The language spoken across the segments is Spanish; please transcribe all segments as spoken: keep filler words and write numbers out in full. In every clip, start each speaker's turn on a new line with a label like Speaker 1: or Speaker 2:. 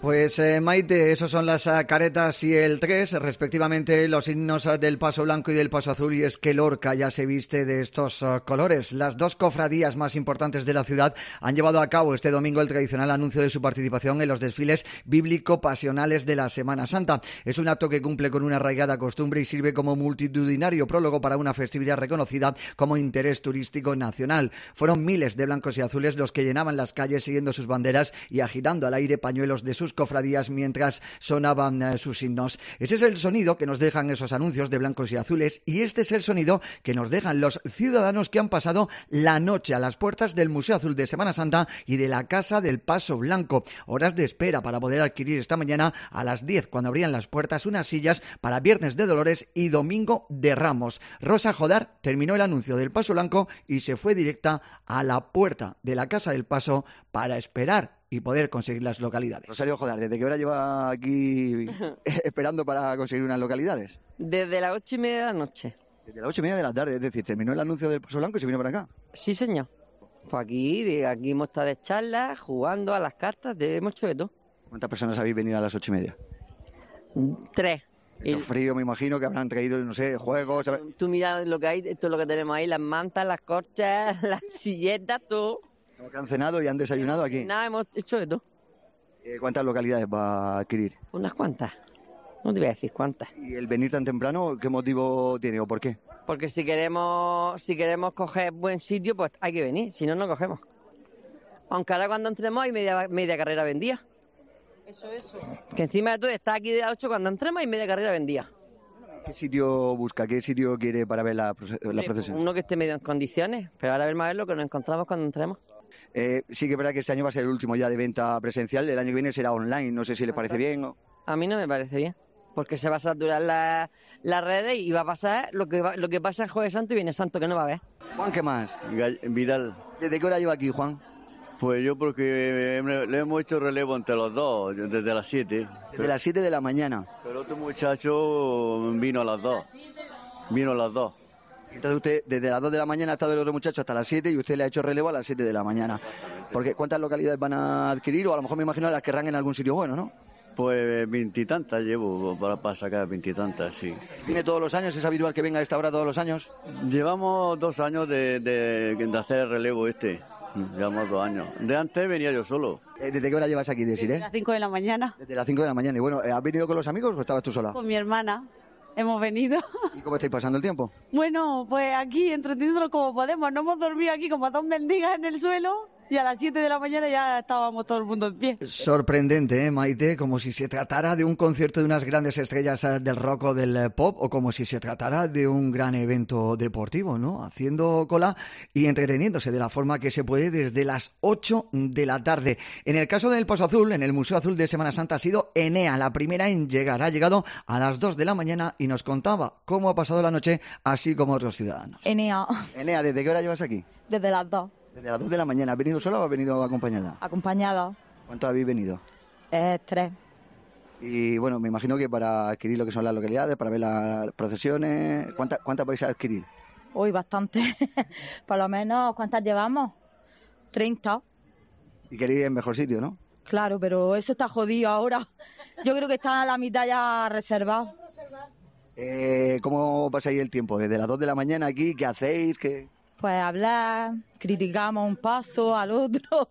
Speaker 1: Pues eh, Maite, esos son las uh, caretas y el tres, respectivamente los himnos uh, del Paso Blanco y del Paso Azul, y es que Lorca ya se viste de estos uh, colores. Las dos cofradías más importantes de la ciudad han llevado a cabo este domingo el tradicional anuncio de su participación en los desfiles bíblico-pasionales de la Semana Santa. Es un acto que cumple con una arraigada costumbre y sirve como multitudinario prólogo para una festividad reconocida como interés turístico nacional. Fueron miles de blancos y azules los que llenaban las calles siguiendo sus banderas y agitando al aire pañuelos de sus cofradías mientras sonaban eh, sus himnos. Ese es el sonido que nos dejan esos anuncios de blancos y azules, y este es el sonido que nos dejan los ciudadanos que han pasado la noche a las puertas del Museo Azul de Semana Santa y de la Casa del Paso Blanco. Horas de espera para poder adquirir esta mañana a las diez, cuando abrían las puertas, unas sillas para Viernes de Dolores y Domingo de Ramos. Rosa Jodar terminó el anuncio del Paso Blanco y se fue directa a la puerta de la Casa del Paso para esperar y poder conseguir las localidades. Rosario Jodar, ¿desde qué hora lleva aquí esperando para conseguir unas localidades?
Speaker 2: Desde las ocho y media de la noche.
Speaker 1: Desde las ocho y media de la tarde, es decir, terminó el anuncio del Paso Blanco y se vino para acá.
Speaker 2: Sí, señor. Pues aquí, aquí hemos estado de charlas, jugando a las cartas, de, hemos hecho de todo.
Speaker 1: ¿Cuántas personas habéis venido a las ocho y media?
Speaker 2: Tres.
Speaker 1: Hecho frío, me imagino que habrán traído, no sé, juegos. ¿sabes?
Speaker 2: Tú mira lo que hay, esto es lo que tenemos ahí, las mantas, las corchas, las silletas, todo.
Speaker 1: Que han cenado y han desayunado aquí.
Speaker 2: Nada, hemos hecho de todo.
Speaker 1: Eh, ¿Cuántas localidades va a adquirir?
Speaker 2: Unas cuantas. No te voy a decir cuántas.
Speaker 1: ¿Y el venir tan temprano, qué motivo tiene o por qué?
Speaker 2: Porque si queremos, si queremos coger buen sitio, pues hay que venir, si no, no cogemos. Aunque ahora cuando entremos hay media, media carrera vendida. Eso, eso. Que encima de todo está aquí de las ocho, cuando entremos hay media carrera vendida.
Speaker 1: ¿Qué sitio busca? ¿Qué sitio quiere para ver la, la procesión?
Speaker 2: Uno que esté medio en condiciones, pero ahora veremos a ver lo que nos encontramos cuando entremos.
Speaker 1: Eh, sí que es verdad que este año va a ser el último ya de venta presencial, el año que viene será online, no sé si le parece bien o...
Speaker 2: A mí no me parece bien, porque se va a saturar la, las redes y va a pasar lo que, va, lo que pasa en Jueves Santo y Viernes Santo, que no va a haber.
Speaker 1: Juan, ¿qué más?
Speaker 3: Vidal.
Speaker 1: ¿Desde qué hora lleva aquí, Juan?
Speaker 3: Pues yo porque le hemos hecho relevo entre los dos, desde las siete.
Speaker 1: Desde pero, las siete de la mañana.
Speaker 3: Pero otro muchacho vino a las dos. Vino a las dos.
Speaker 1: Entonces usted, desde las dos de la mañana ha estado el otro muchacho hasta las siete y usted le ha hecho relevo a las siete de la mañana. Porque ¿cuántas localidades van a adquirir? O a lo mejor me imagino las querrán en algún sitio bueno, ¿no?
Speaker 3: Pues veintitantas llevo para, para sacar veintitantas, sí.
Speaker 1: ¿Viene todos los años? ¿Es habitual que venga a esta hora todos los años?
Speaker 3: Llevamos dos años de, de, de hacer el relevo este. Llevamos dos años. De antes venía yo solo.
Speaker 1: ¿Desde qué hora llevas aquí, Desiree?
Speaker 4: Desde las cinco de la mañana.
Speaker 1: Desde las cinco de la mañana. Y bueno, ¿has venido con los amigos o estabas tú sola?
Speaker 4: Con mi hermana. Hemos venido.
Speaker 1: ¿Y cómo estáis pasando el tiempo?
Speaker 4: Bueno, pues aquí entreteniéndonos como podemos. No hemos dormido aquí como dos mendigas en el suelo. Y a las siete de la mañana ya estábamos todo el mundo en pie.
Speaker 1: Sorprendente, ¿eh, Maite? Como si se tratara de un concierto de unas grandes estrellas del rock o del pop, o como si se tratara de un gran evento deportivo, ¿no? Haciendo cola y entreteniéndose de la forma que se puede desde las ocho de la tarde. En el caso del Paso Azul, en el Museo Azul de Semana Santa, ha sido Enea la primera en llegar. Ha llegado a las dos de la mañana y nos contaba cómo ha pasado la noche, así como otros ciudadanos.
Speaker 5: Enea.
Speaker 1: Enea, ¿desde qué hora llevas aquí?
Speaker 5: Desde las dos.
Speaker 1: Desde las dos de la mañana. ¿Has venido sola o has venido acompañada?
Speaker 5: Acompañada.
Speaker 1: ¿Cuántos habéis venido?
Speaker 5: Eh, tres.
Speaker 1: Y bueno, me imagino que para adquirir lo que son las localidades, para ver las procesiones, ¿cuántas, cuántas vais a adquirir?
Speaker 5: Uy, bastante. Por lo menos, ¿cuántas llevamos? treinta.
Speaker 1: Y queréis el mejor sitio, ¿no?
Speaker 5: Claro, pero eso está jodido ahora. Yo creo que está a la mitad ya reservado.
Speaker 1: Eh, ¿Cómo pasáis el tiempo? Desde las dos de la mañana aquí, ¿qué hacéis? ¿Qué...?
Speaker 5: Pues hablar, criticamos un paso al otro,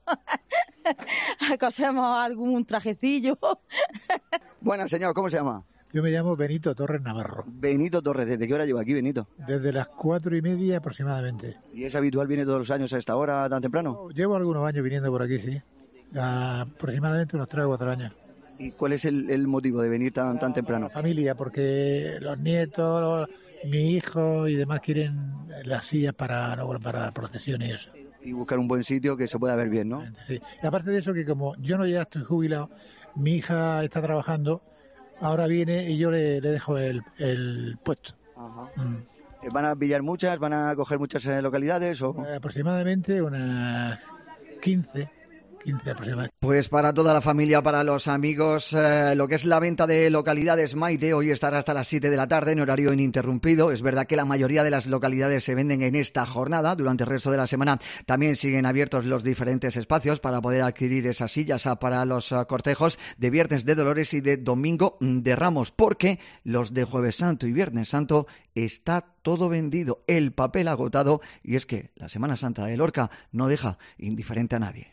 Speaker 5: cosemos algún trajecillo.
Speaker 1: Bueno, señor, ¿cómo se llama?
Speaker 6: Yo me llamo Benito Torres Navarro.
Speaker 1: Benito Torres, ¿desde qué hora lleva aquí, Benito?
Speaker 6: Desde las cuatro y media aproximadamente.
Speaker 1: ¿Y es habitual, viene todos los años a esta hora tan temprano?
Speaker 6: Llevo algunos años viniendo por aquí, sí. Aproximadamente unos tres o cuatro años.
Speaker 1: ¿Y cuál es el, el motivo de venir tan, tan temprano?
Speaker 6: La familia, porque los nietos, los, mi hijo y demás quieren las sillas para, para procesiones y eso.
Speaker 1: Y buscar un buen sitio que se pueda ver bien, ¿no?
Speaker 6: Sí. Y aparte de eso, que como yo no ya estoy jubilado, mi hija está trabajando, ahora viene y yo le, le dejo el, el puesto.
Speaker 1: Ajá. Mm. ¿Van a pillar muchas? ¿Van a coger muchas localidades? O...
Speaker 6: Aproximadamente unas quince. quince aproximadamente.
Speaker 1: Pues para toda la familia, para los amigos, eh, lo que es la venta de localidades Maite, hoy estará hasta las siete de la tarde en horario ininterrumpido. Es verdad que la mayoría de las localidades se venden en esta jornada. Durante el resto de la semana también siguen abiertos los diferentes espacios para poder adquirir esas sillas para los cortejos de Viernes de Dolores y de Domingo de Ramos, porque los de Jueves Santo y Viernes Santo está todo vendido, el papel agotado, y es que la Semana Santa de Lorca no deja indiferente a nadie.